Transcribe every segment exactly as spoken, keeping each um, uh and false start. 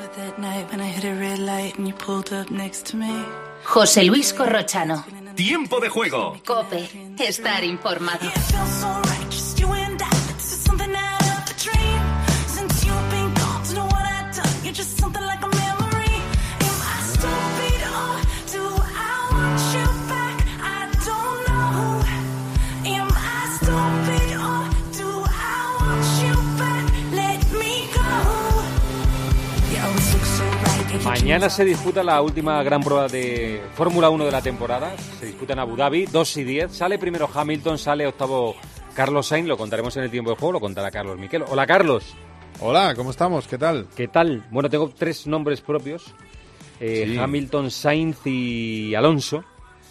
José Luis Corrochano. Tiempo de juego. COPE. Estar informado. Mañana se disputa la última gran prueba de Fórmula uno de la temporada. Se disputa en Abu Dhabi, dos y diez. Sale primero Hamilton, sale octavo Carlos Sainz. Lo contaremos en el tiempo de juego, lo contará Carlos Miquel. Hola, Carlos. Hola, ¿cómo estamos? ¿Qué tal? ¿Qué tal? Bueno, tengo tres nombres propios. Eh, sí. Hamilton, Sainz y Alonso.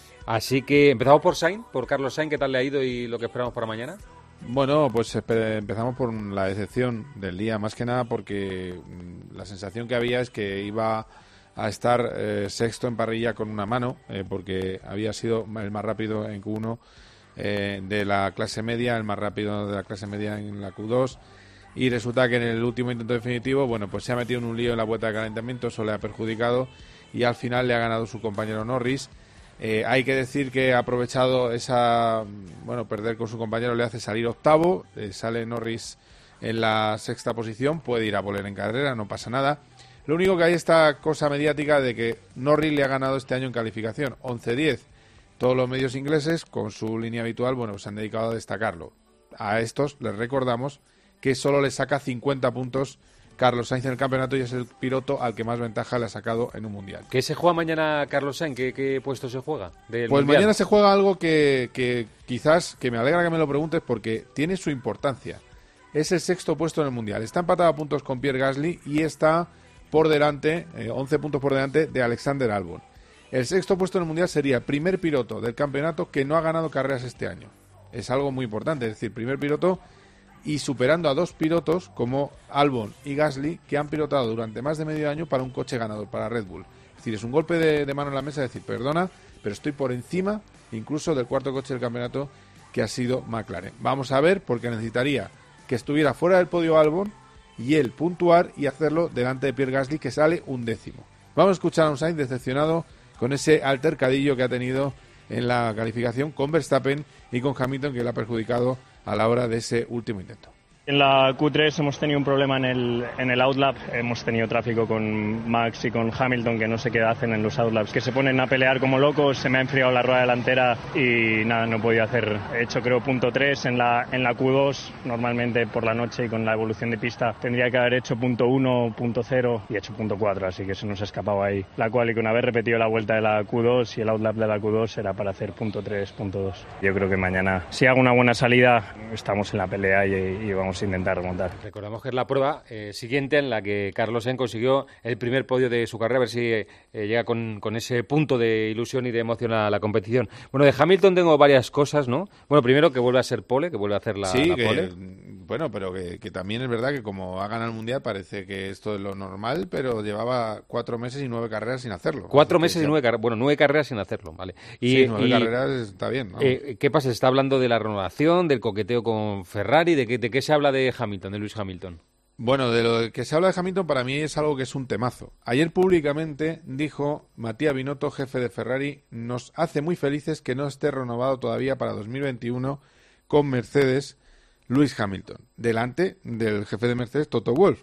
Así que empezamos por Sainz, por Carlos Sainz. ¿Qué tal le ha ido y lo que esperamos para mañana? Bueno, pues empezamos por la decepción del día, más que nada porque la sensación que había es que iba a estar eh, sexto en parrilla con una mano, eh, porque había sido el más rápido en Q uno eh, de la clase media, el más rápido de la clase media en la Q dos, y resulta que en el último intento definitivo, bueno, pues se ha metido en un lío en la vuelta de calentamiento, eso le ha perjudicado y al final le ha ganado su compañero Norris. Eh, hay que decir que ha aprovechado esa, bueno, perder con su compañero le hace salir octavo, eh, sale Norris en la sexta posición, puede ir a voler en carrera, no pasa nada. Lo único que hay esta cosa mediática de que Norris le ha ganado este año en calificación, once diez. Todos los medios ingleses, con su línea habitual, bueno, se han dedicado a destacarlo. A estos les recordamos que solo le saca cincuenta puntos Carlos Sainz en el campeonato y es el piloto al que más ventaja le ha sacado en un mundial. ¿Qué se juega mañana Carlos Sainz? ¿Qué, qué puesto se juega del Pues mundial? Mañana se juega algo que, que quizás, que me alegra que me lo preguntes porque tiene su importancia. Es el sexto puesto en el mundial. Está empatado a puntos con Pierre Gasly y está por delante, eh, once puntos por delante de Alexander Albon. El sexto puesto en el mundial sería el primer piloto del campeonato que no ha ganado carreras este año. Es algo muy importante, es decir, primer piloto y superando a dos pilotos como Albon y Gasly que han pilotado durante más de medio año para un coche ganador, para Red Bull. Es decir, es un golpe de, de mano en la mesa, decir, perdona, pero estoy por encima incluso del cuarto coche del campeonato que ha sido McLaren. Vamos a ver, porque necesitaría que estuviera fuera del podio Albon y él puntuar y hacerlo delante de Pierre Gasly, que sale un décimo. Vamos a escuchar a un Sainz decepcionado con ese altercadillo que ha tenido en la calificación con Verstappen y con Hamilton, que le ha perjudicado a la hora de ese último intento. En la Q tres hemos tenido un problema en el, en el outlap, hemos tenido tráfico con Max y con Hamilton, que no sé qué hacen en los outlaps, que se ponen a pelear como locos, se me ha enfriado la rueda delantera y nada, no podía hacer, he hecho creo punto tres en la, en la Q dos, normalmente por la noche y con la evolución de pista tendría que haber hecho punto uno, punto cero y he hecho punto cuatro, así que se nos ha escapado ahí. La cual y con haber repetido la vuelta de la Q dos y el outlap de la Q dos era para hacer punto tres, punto dos. Yo creo que mañana, si hago una buena salida, estamos en la pelea y, y vamos intentar remontar. Recordamos que es la prueba eh, siguiente en la que Carlos Sainz consiguió el primer podio de su carrera, a ver si eh, llega con, con ese punto de ilusión y de emoción a la competición. Bueno, de Hamilton tengo varias cosas, ¿no? Bueno, primero que vuelve a ser pole, que vuelve a hacer la, sí, la que, pole. Bueno, pero que, que también es verdad que como ha ganado el Mundial parece que esto es lo normal, pero llevaba cuatro meses y nueve carreras sin hacerlo. Cuatro meses y nueve carreras, bueno, nueve carreras sin hacerlo, vale. Y, sí, nueve y, carreras está bien, ¿no? Eh, ¿Qué pasa? ¿Se está hablando de la renovación, del coqueteo con Ferrari? ¿De qué, de qué se habla de Hamilton, de Lewis Hamilton? Bueno, de lo que se habla de Hamilton para mí es algo que es un temazo. Ayer públicamente dijo Matías Binotto, jefe de Ferrari, nos hace muy felices que no esté renovado todavía para dos mil veintiuno con Mercedes Lewis Hamilton, delante del jefe de Mercedes, Toto Wolff.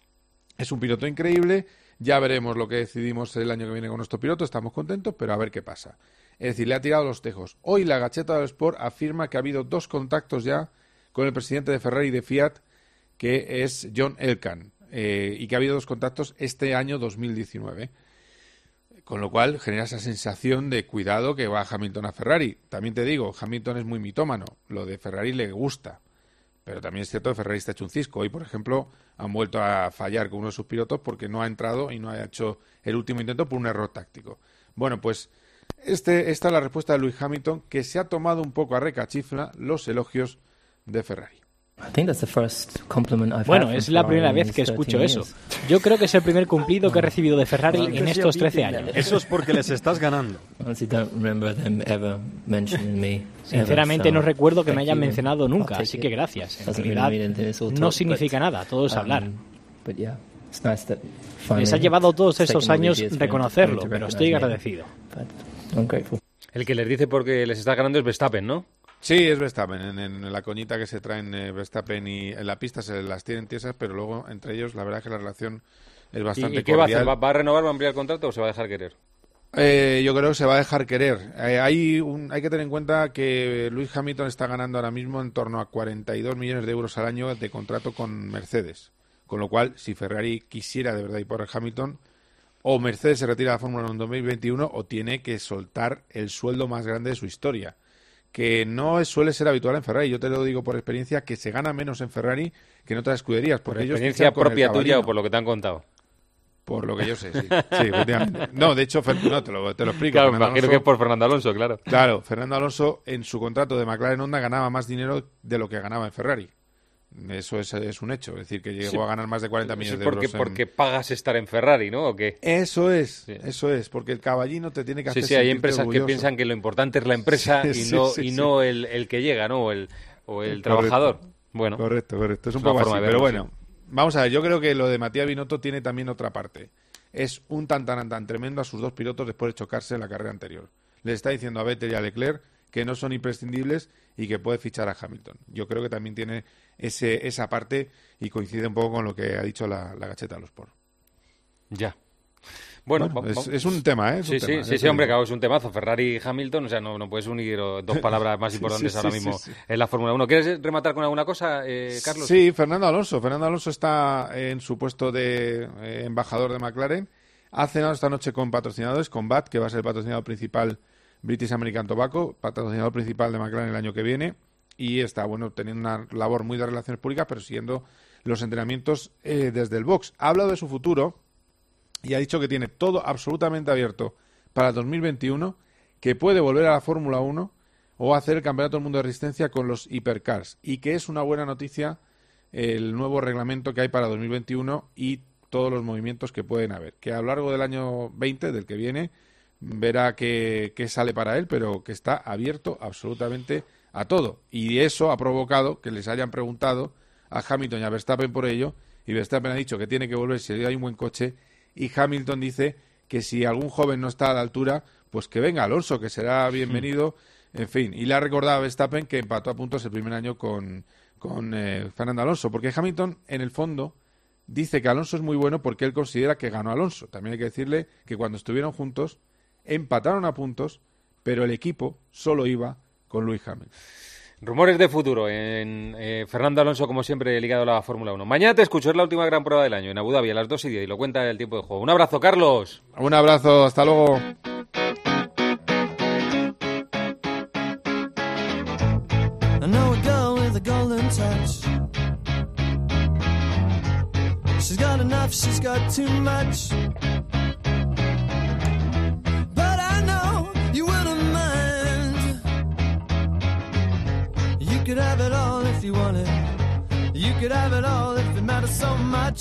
Es un piloto increíble, ya veremos lo que decidimos el año que viene con nuestro piloto, estamos contentos, pero a ver qué pasa. Es decir, le ha tirado los tejos. Hoy la Gazzetta dello Sport afirma que ha habido dos contactos ya con el presidente de Ferrari y de Fiat, que es John Elkann, eh, y que ha habido dos contactos este año dos mil diecinueve. Con lo cual genera esa sensación de cuidado que va Hamilton a Ferrari. También te digo, Hamilton es muy mitómano, lo de Ferrari le gusta, pero también es cierto que Ferrari está hecho un cisco. Hoy, por ejemplo, han vuelto a fallar con uno de sus pilotos porque no ha entrado y no ha hecho el último intento por un error táctico. Bueno, pues este, esta es la respuesta de Lewis Hamilton, que se ha tomado un poco a recachifla los elogios de Ferrari. Bueno, es la primera vez que escucho eso. Yo creo que es el primer cumplido que he recibido de Ferrari en estos trece años. Eso es porque les estás ganando. Sinceramente no recuerdo que me hayan mencionado nunca, así que gracias. En realidad no significa nada, todo es hablar. Les ha llevado todos esos años reconocerlo, pero estoy agradecido. El que les dice porque les está ganando es Verstappen, ¿no? Sí, es Verstappen. En, en la coñita que se traen eh, Verstappen y en la pista se las tienen tiesas, pero luego entre ellos la verdad es que la relación es bastante ¿Y, y qué va a cordial. hacer? ¿Va, ¿Va a renovar, va a ampliar el contrato o se va a dejar querer? Eh, yo creo que se va a dejar querer. Eh, hay, un, hay que tener en cuenta que Lewis Hamilton está ganando ahora mismo en torno a cuarenta y dos millones de euros al año de contrato con Mercedes. Con lo cual, si Ferrari quisiera de verdad ir por Hamilton, o Mercedes se retira de la Fórmula uno en dos mil veintiuno o tiene que soltar el sueldo más grande de su historia, que no es, suele ser habitual en Ferrari. Yo te lo digo por experiencia, que se gana menos en Ferrari que en otras escuderías. ¿Por ellos experiencia propia tuya o por lo que te han contado? Por lo que yo sé, sí. Sí, efectivamente. No, de hecho, no, te lo, te lo explico. Claro, Fernando imagino Alonso, que es por Fernando Alonso, claro. Claro, Fernando Alonso en su contrato de McLaren Honda ganaba más dinero de lo que ganaba en Ferrari. Eso es, es un hecho, es decir, que llegó Sí, a ganar más de cuarenta millones de porque, euros. En... Porque pagas estar en Ferrari, ¿no? ¿O qué? Eso es, Sí. eso es, porque el caballino te tiene que hacer Sí, sí, hay sentirte empresas orgulloso. que piensan que lo importante es la empresa Sí, y sí, no, sí, y sí. no el, el que llega, ¿no? O el, o el Correcto. trabajador. Bueno, Correcto, correcto, es un Es una poco forma así, de pero verlo, bueno, vamos a ver, yo creo que lo de Matías Binotto tiene también otra parte. Es un tan tan tan tremendo a sus dos pilotos después de chocarse en la carrera anterior. Le está diciendo a Vettel y a Leclerc que no son imprescindibles y que puede fichar a Hamilton. Yo creo que también tiene ese esa parte y coincide un poco con lo que ha dicho la, la Gacheta de los Sport. ya. Bueno, Bueno, va- es, va- es un tema, ¿eh? Es Sí, un sí, tema, sí, ya sí, te hombre, digo. claro, es un temazo. Ferrari y Hamilton, o sea, no, no puedes unir oh, dos palabras más Sí, importantes sí, ahora sí, mismo sí, sí. en la Fórmula uno. ¿Quieres rematar con alguna cosa, eh, Carlos? Sí, Fernando Alonso. Fernando Alonso está en su puesto de eh, embajador de McLaren. Ha cenado esta noche con patrocinadores, con B A T, que va a ser el patrocinador principal British American Tobacco, patrocinador principal de McLaren el año que viene. Y está, bueno, teniendo una labor muy de relaciones públicas, pero siguiendo los entrenamientos eh, desde el box. Ha hablado de su futuro y ha dicho que tiene todo absolutamente abierto para el dos mil veintiuno, que puede volver a la Fórmula uno o hacer el Campeonato del Mundo de Resistencia con los Hypercars, y que es una buena noticia el nuevo reglamento que hay para dos mil veintiuno y todos los movimientos que pueden haber, que a lo largo del año veinte, del que viene, verá qué qué sale para él, pero que está abierto absolutamente a todo, y eso ha provocado que les hayan preguntado a Hamilton y a Verstappen por ello, y Verstappen ha dicho que tiene que volver si hay un buen coche, y Hamilton dice que si algún joven no está a la altura, pues que venga Alonso, que será bienvenido, en fin. Y le ha recordado a Verstappen que empató a puntos el primer año con, con eh, Fernando Alonso, porque Hamilton, en el fondo, dice que Alonso es muy bueno porque él considera que ganó a Alonso. También hay que decirle que cuando estuvieron juntos, empataron a puntos, pero el equipo solo iba con Lewis Hamilton. Rumores de futuro en eh, Fernando Alonso, como siempre, ligado a la Fórmula uno. Mañana te escucho, es la última gran prueba del año en Abu Dhabi a las dos y diez y lo cuenta el tiempo de juego. Un abrazo, Carlos. Un abrazo, hasta luego. I know a girl with a golden touch. She's got enough, she's got too much. But I know you wouldn't mind. You could have it all if you wanted. You could have it all if it matters so much.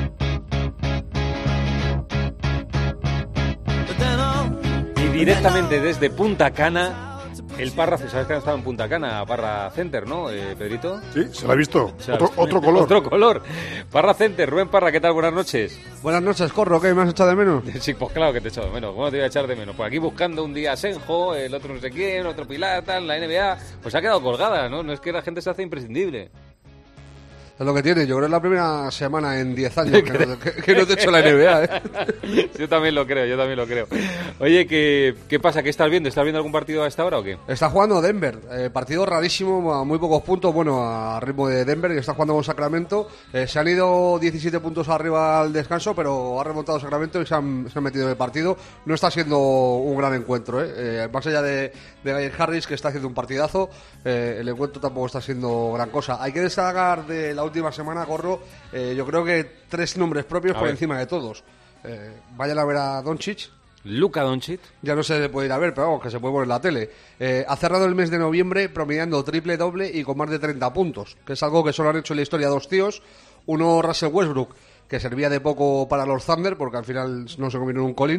But then all Y directamente desde Punta Cana, el Parra, ¿sabes que han estado en Punta Cana? Parra Center, ¿no, eh, Pedrito? Sí, se la ha visto. O sea, otro, otro color. Otro color. Parra Center, Rubén Parra, ¿qué tal? Buenas noches. Buenas noches, Corro, ¿qué me has echado de menos? Sí, pues claro que te he echado de menos. ¿Cómo te iba a echar de menos? Pues aquí buscando un día Senjo, el otro no sé quién, otro Pilar, tal, la N B A. Pues ha quedado colgada, ¿no? No es que la gente se hace imprescindible. Es lo que tiene, yo creo que es la primera semana en diez años que, no, que, que no te he hecho la N B A, ¿eh? Yo también lo creo, yo también lo creo. Oye, ¿qué, qué pasa? ¿Qué estás viendo? ¿Estás viendo algún partido a esta hora o qué? Está jugando Denver, eh, partido rarísimo, a muy pocos puntos, bueno, a ritmo de Denver, que está jugando con Sacramento. Eh, se han ido diecisiete puntos arriba al descanso, pero ha remontado Sacramento y se han, se han metido en el partido. No está siendo un gran encuentro, ¿eh? Eh, más allá de, de Gary Harris, que está haciendo un partidazo, eh, el encuentro tampoco está siendo gran cosa. Hay que destacar de la última semana, Gorro, eh, yo creo que tres nombres propios A por ver. encima de todos. Eh, vayan a ver a Doncic. Luka Doncic. Ya no se puede ir a ver, pero vamos, que se puede poner en la tele. Eh, ha cerrado el mes de noviembre promediando triple doble y con más de treinta puntos, que es algo que solo han hecho en la historia dos tíos. Uno, Russell Westbrook, que servía de poco para los Thunder, porque al final no se convirtió en un colín,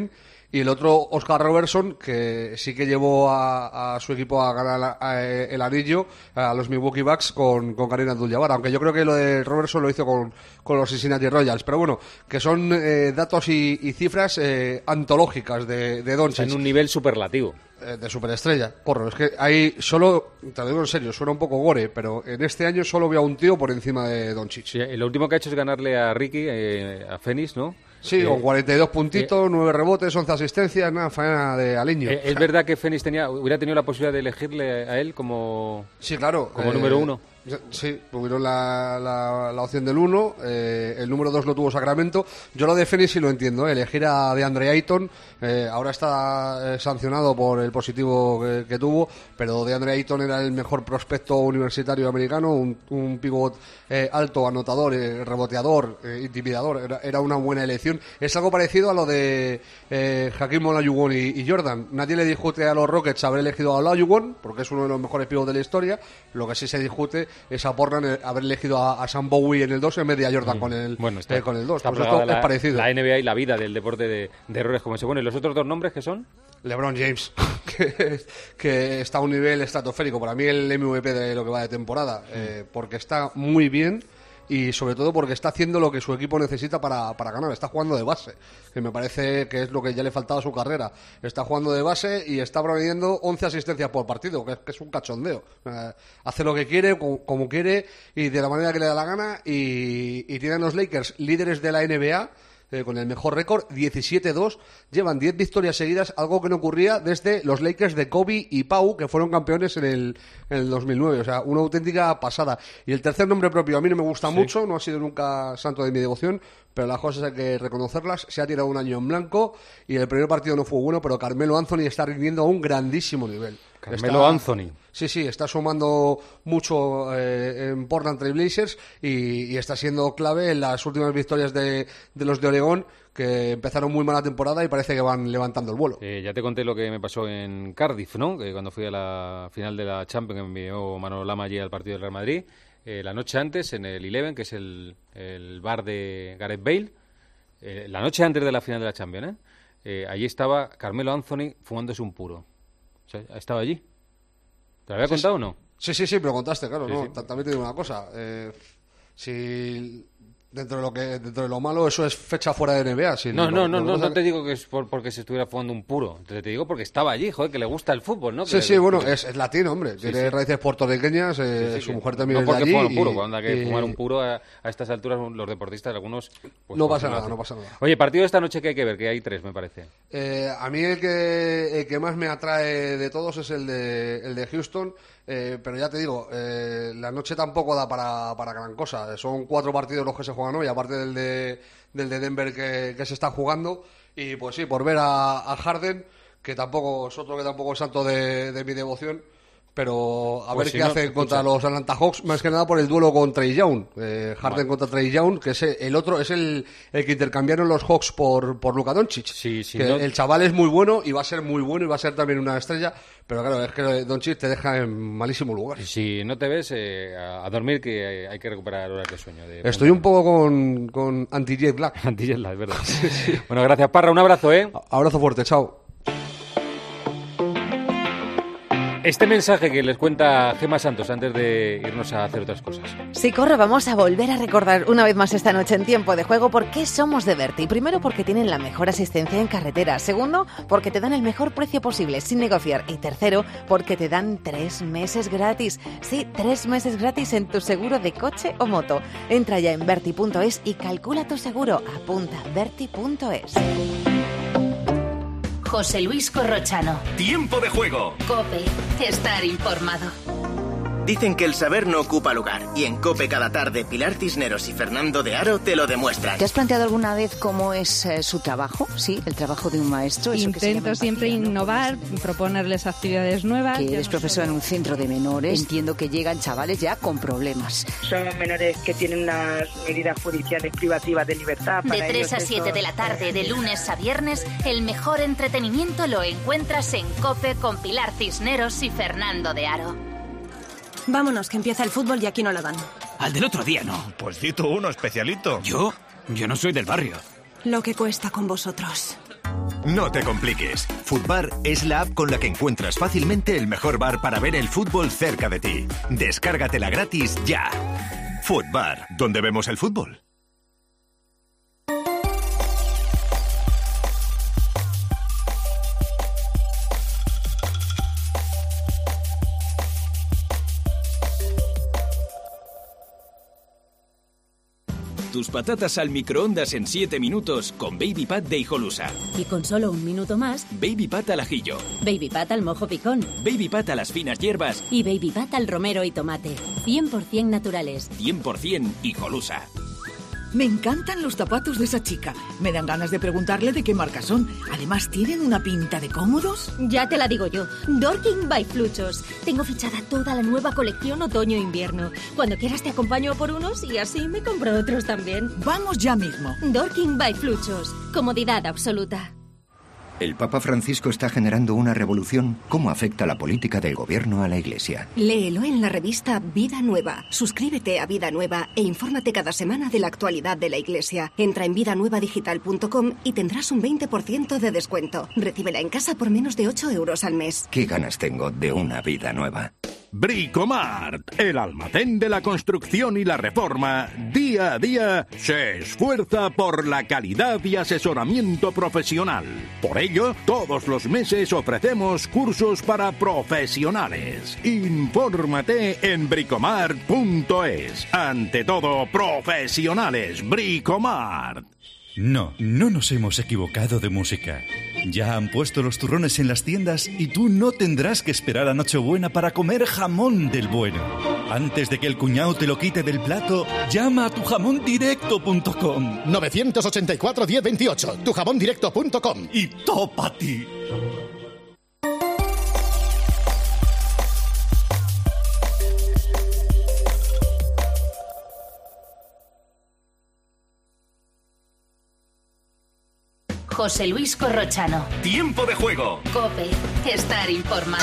y el otro Oscar Robertson, que sí que llevó a, a su equipo a ganar a, a, el anillo, a los Milwaukee Bucks con, con Kareem Abdul-Jabbar, aunque yo creo que lo de Robertson lo hizo con, con los Cincinnati Royals, pero bueno, que son eh, datos y, y cifras eh, antológicas de, de Doncic. En un nivel superlativo. De superestrella, corro, es que hay solo, te lo digo en serio, suena un poco gore, pero en este año solo veo a un tío por encima de Doncic. Sí, lo último que ha hecho es ganarle a Ricky, eh, a Phoenix, ¿no? Sí, eh, con cuarenta y dos puntitos, eh, nueve rebotes, once asistencias, nada, faena de aliño. Eh, ¿Es verdad que Phoenix tenía, hubiera tenido la posibilidad de elegirle a él como, sí, claro, como eh, número uno? Sí, tuvieron la, la, la opción del uno, eh, el número dos lo tuvo Sacramento. Yo lo de Phoenix sí lo entiendo, eh, elegir a DeAndre Ayton, eh, ahora está eh, sancionado por el positivo que, que tuvo, pero DeAndre Ayton era el mejor prospecto universitario americano, un, un pivot eh, alto, anotador, eh, reboteador, eh, intimidador, era, era una buena elección. Es algo parecido a lo de eh, Hakeem Olajuwon y, y Jordan. Nadie le discute a los Rockets haber elegido a Olajuwon, porque es uno de los mejores pivots de la historia. Lo que sí se discute es a Portland haber elegido a, a Sam Bowie en el dos en vez de a Jordan mm. con el bueno, está, eh, con el dos. Pues esto la, es parecido. La N B A y la vida del deporte de, de errores como ese. Bueno, ¿y los otros dos nombres qué son? LeBron James, que, que está a un nivel estratosférico. Para mí el M V P de lo que va de temporada, mm. eh, porque está muy bien y sobre todo porque está haciendo lo que su equipo necesita para, para ganar. Está jugando de base, que me parece que es lo que ya le faltaba a su carrera. Está jugando de base y está promediando once asistencias por partido, que es, que es un cachondeo. Eh, hace lo que quiere, como, como quiere y de la manera que le da la gana, y, y tienen los Lakers líderes de la N B A, Eh, con el mejor récord, diecisiete dos, llevan diez victorias seguidas, algo que no ocurría desde los Lakers de Kobe y Pau, que fueron campeones en el, en el dos mil nueve, o sea, una auténtica pasada. Y el tercer nombre propio a mí no me gusta sí. mucho, no ha sido nunca santo de mi devoción, pero las cosas hay que reconocerlas. Se ha tirado un año en blanco y el primer partido no fue bueno, pero Carmelo Anthony está rindiendo a un grandísimo nivel. Carmelo está, Anthony. Sí, sí, está sumando mucho eh, en Portland Trail Blazers y, y está siendo clave en las últimas victorias de, de los de Oregón, que empezaron muy mala temporada y parece que van levantando el vuelo. Eh, ya te conté lo que me pasó en Cardiff, ¿no? Que cuando fui a la final de la Champions, que me envió Manolo Lama allí al partido del Real Madrid, eh, la noche antes en el Eleven, que es el, el bar de Gareth Bale, eh, la noche antes de la final de la Champions, ¿eh? Eh, allí estaba Carmelo Anthony fumándose un puro. O sea, ¿estaba allí? ¿Te lo había sí, contado o no? Sí, sí, sí, pero contaste, claro, sí, ¿no? Sí. También te digo una cosa. Eh, si dentro de lo que dentro de lo malo, eso es fecha fuera de N B A. Si no, lo, no, no, lo no, no te digo que es por, porque se estuviera fumando un puro. Te, te digo porque estaba allí, joder, que le gusta el fútbol, ¿no? Sí, que sí, le, bueno, que... es, es latino, hombre. Sí, Tiene sí. raíces puertorriqueñas, eh, sí, sí, su que... mujer también no es de allí. No porque fuma un puro, y, cuando hay que y... fumar un puro a, a estas alturas los deportistas, algunos... Pues, no pues, pasa no nada, no pasa nada. Oye, partido de esta noche que hay que ver, que hay tres, me parece. Eh, a mí el que, el que más me atrae de todos es el de, el de Houston. Eh, pero ya te digo, eh, la noche tampoco da para, para gran cosa. Son cuatro partidos los que se juegan hoy, aparte del de, del de Denver que, que se está jugando. Y pues sí, por ver a, a Harden, que tampoco es otro que tampoco es santo de, de mi devoción. Pero a pues ver si qué no, hace escucha. contra los Atlanta Hawks, más que nada por el duelo con Trae Young. Eh, Harden vale. contra Trae Young, que es el otro, es el, el que intercambiaron los Hawks por, por Luka Doncic. Sí, sí, que no... El chaval es muy bueno y va a ser muy bueno y va a ser también una estrella, pero claro, es que Doncic te deja en malísimo lugar. Si no te ves, eh, a, a dormir, que hay que recuperar horas de sueño. De Estoy un poco con, con anti-jet lag. Anti-jet lag, es verdad. Sí, sí. Bueno, gracias, Parra, un abrazo, ¿eh? Abrazo fuerte, chao. Este mensaje que les cuenta Gemma Santos antes de irnos a hacer otras cosas. Sí, corre, vamos a volver a recordar una vez más esta noche en Tiempo de Juego por qué somos de Berti. Primero, porque tienen la mejor asistencia en carretera. Segundo, porque te dan el mejor precio posible sin negociar. Y tercero, porque te dan tres meses gratis. Sí, tres meses gratis en tu seguro de coche o moto. Entra ya en berti punto es y calcula tu seguro. Apunta berti punto es. José Luis Corrochano. Tiempo de Juego. COPE. Estar informado. Dicen que el saber no ocupa lugar, y en COPE cada tarde Pilar Cisneros y Fernando de Aro te lo demuestran. ¿Te has planteado alguna vez cómo es eh, su trabajo? Sí, el trabajo de un maestro. Intento siempre innovar, proponerles actividades nuevas. Que eres no profesora en un centro de menores. Entiendo que llegan chavales ya con problemas. Son menores que tienen unas medidas judiciales privativas de libertad. De tres a siete de la tarde, de lunes a viernes, el mejor entretenimiento lo encuentras en COPE con Pilar Cisneros y Fernando de Aro. Vámonos, que empieza el fútbol y aquí no la dan. Al del otro día, no. Pues di tú uno, especialito. ¿Yo? Yo no soy del barrio. Lo que cuesta con vosotros. No te compliques. Futbar es la app con la que encuentras fácilmente el mejor bar para ver el fútbol cerca de ti. Descárgatela gratis ya. Futbar, donde vemos el fútbol. Tus patatas al microondas en siete minutos con Baby Pat de Hijolusa. Y con solo un minuto más, Baby Pat al ajillo. Baby Pat al mojo picón. Baby Pat a las finas hierbas. Y Baby Pat al romero y tomate. cien por ciento naturales. cien por ciento Hijolusa. Me encantan los zapatos de esa chica. Me dan ganas de preguntarle de qué marca son. Además, ¿tienen una pinta de cómodos? Ya te la digo yo. Dorking by Fluchos. Tengo fichada toda la nueva colección otoño-invierno. Cuando quieras te acompaño por unos y así me compro otros también. Vamos ya mismo. Dorking by Fluchos. Comodidad absoluta. El Papa Francisco está generando una revolución. ¿Cómo afecta la política del gobierno a la Iglesia? Léelo en la revista Vida Nueva. Suscríbete a Vida Nueva e infórmate cada semana de la actualidad de la Iglesia. Entra en vida nueva digital punto com y tendrás un veinte por ciento de descuento. Recíbela en casa por menos de ocho euros al mes. ¿Qué ganas tengo de una vida nueva? Bricomart, el almacén de la construcción y la reforma, día a día se esfuerza por la calidad y asesoramiento profesional. Por ello, todos los meses ofrecemos cursos para profesionales. Infórmate en bricomart punto es. Ante todo, profesionales, Bricomart. No, no nos hemos equivocado de música. Ya han puesto los turrones en las tiendas y tú no tendrás que esperar a Nochebuena para comer jamón del bueno. Antes de que el cuñado te lo quite del plato, llama a tu jamón directo punto com. nueve ocho cuatro, diez veintiocho, tu jamón directo punto com. Y topa ti. José Luis Corrochano. Tiempo de juego. COPE. Estar informado.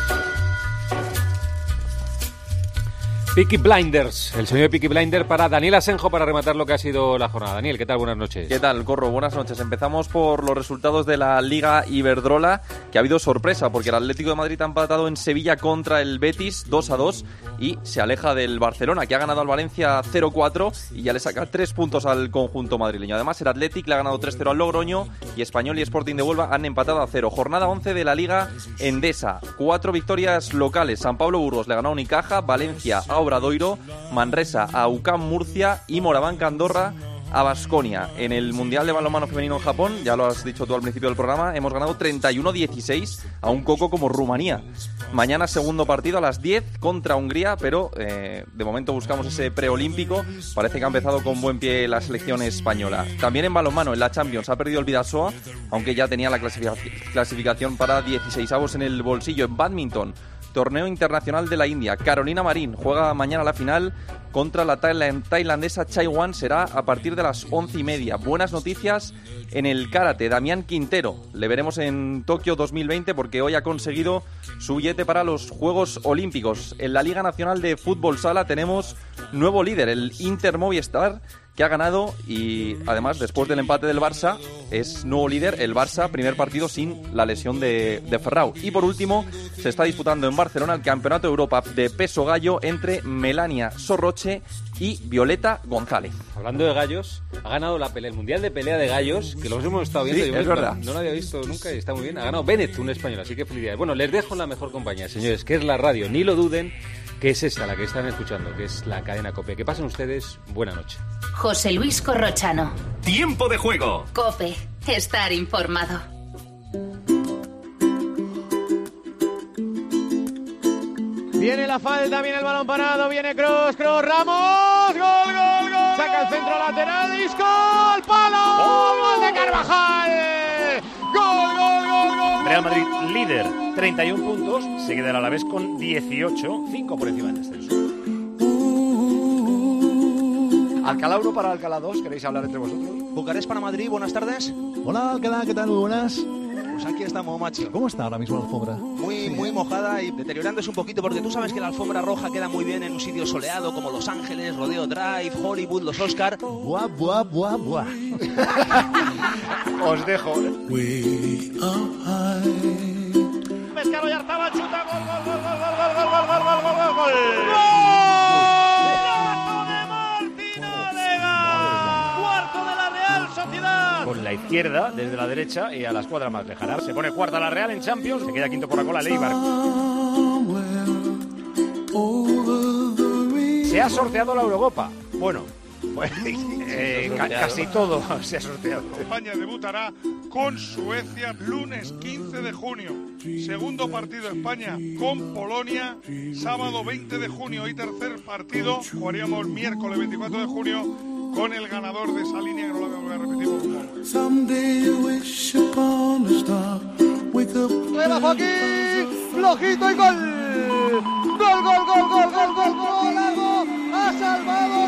Peaky Blinders, el sonido de Peaky Blinders para Daniel Asenjo para rematar lo que ha sido la jornada. Daniel, ¿qué tal? Buenas noches. ¿Qué tal, Corro? Buenas noches. Empezamos por los resultados de la Liga Iberdrola, que ha habido sorpresa porque el Atlético de Madrid ha empatado en Sevilla contra el Betis dos a dos y se aleja del Barcelona, que ha ganado al Valencia cero cuatro y ya le saca tres puntos al conjunto madrileño. Además, el Athletic le ha ganado tres cero al Logroño y Español y Sporting de Huelva han empatado a cero. Jornada once de la Liga Endesa. Cuatro victorias locales. San Pablo Burgos le ganó a Unicaja, Valencia a Obradoiro, Manresa a U C A M Murcia y Morabanca Andorra a Baskonia. En el Mundial de Balonmano Femenino en Japón, ya lo has dicho tú al principio del programa, hemos ganado treinta y uno dieciséis a un coco como Rumanía. Mañana segundo partido a las diez contra Hungría, pero eh, de momento buscamos ese preolímpico. Parece que ha empezado con buen pie la selección española. También en balonmano, en la Champions, ha perdido el Bidasoa, aunque ya tenía la clasific- clasificación para dieciseisavos en el bolsillo. En badminton, Torneo Internacional de la India. Carolina Marín juega mañana la final contra la tailand- tailandesa Chai Wan. Será a partir de las once y media. Buenas noticias en el karate. Damián Quintero. Le veremos en Tokio dos mil veinte porque hoy ha conseguido su billete para los Juegos Olímpicos. En la Liga Nacional de Fútbol Sala tenemos nuevo líder, el Inter Movistar, que ha ganado y además después del empate del Barça es nuevo líder el Barça, primer partido sin la lesión de, de Ferrao. Y por último se está disputando en Barcelona el Campeonato de Europa de peso gallo entre Melania Sorroche y Violeta González. Hablando de gallos, ha ganado la pelea, el Mundial de Pelea de Gallos, que los hemos estado viendo. Sí, yo es no, verdad. No lo había visto nunca y está muy bien. Ha ganado Bennett, un español, así que felicidades. Bueno, les dejo en la mejor compañía, señores, que es la radio. Ni lo duden, que es esta la que están escuchando, que es la cadena COPE. Que pasen ustedes buena noche. José Luis Corrochano. Tiempo de juego. COPE. Estar informado. Viene la falta, viene el balón parado, viene Kroos, Kroos, Ramos, gol, gol, gol. Saca el centro lateral, disco, al palo, gol de Carvajal. Gol, gol, gol, gol. Real Madrid líder, treinta y uno puntos, se queda el Alavés con dieciocho, cinco por encima del descenso. Alcalá uno para Alcalá dos, ¿queréis hablar entre vosotros? Bucarest para Madrid, buenas tardes. Hola Alcalá, ¿qué tal? Muy buenas. Pues aquí estamos, macho. ¿Cómo está ahora mismo la alfombra? Muy, sí. muy mojada y deteriorándose un poquito, porque tú sabes que la alfombra roja queda muy bien en un sitio soleado como Los Ángeles, Rodeo Drive, Hollywood, los Oscar. Buah, buah, buah, buah. Os dejo. Pescaro y Arzabal chuta, gol, gol, gol, gol, gol, gol, gol, gol, gol, gol, gol, gol. Cuarto de la Real Sociedad. Con la izquierda, desde la derecha y a la escuadra más lejana. Se pone cuarta la Real en Champions, se queda quinto por la cola Leibar. Se ha sorteado la Eurocopa. Bueno, pues eh, ca- casi todo se ha sorteado. España debutará con Suecia lunes quince de junio. Segundo partido España con Polonia sábado veinte de junio y tercer partido jugaríamos miércoles veinticuatro de junio con el ganador de esa línea que no la voy a repetir por favor. Rebajo aquí, flojito y gol. Gol, gol, gol, gol, gol, gol, golazo. Ha salvado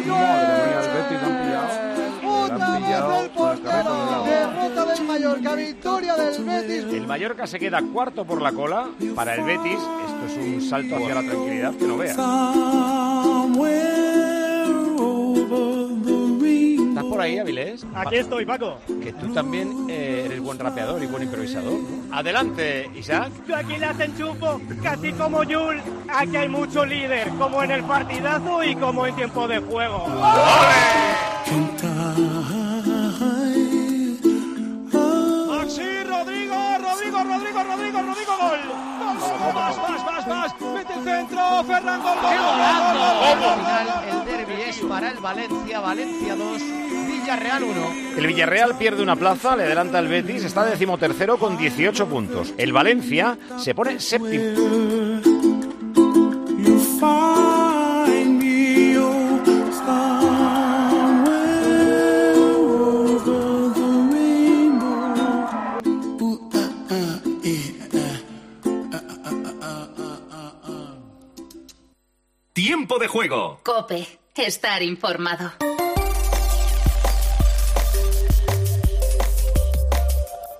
Joel. Otra vez el portero. Derrota del Mallorca, victoria del Betis. El Mallorca se queda cuarto por la cola. Para el Betis, esto es un salto hacia la tranquilidad que no vea. ¿Estás por ahí, Avilés? Aquí estoy, Paco. Que tú también eh, eres buen rapeador y buen improvisador, ¿no? Adelante, Isaac. Yo aquí las enchufo, casi como Jules. Aquí hay mucho líder, como en el partidazo y como en tiempo de juego. Maxi, Rodrigo, Rodrigo, Rodrigo, Rodrigo, Rodrigo, gol. Gol, más, más, más, más. Mete el centro, Ferran, gol, gol, gol. Al final el derbi es para el Valencia, Valencia dos, Villarreal uno. El Villarreal pierde una plaza, le adelanta el Betis, está decimotercero con dieciocho puntos. El Valencia se pone séptimo. Tiempo de juego. COPE. Estar informado.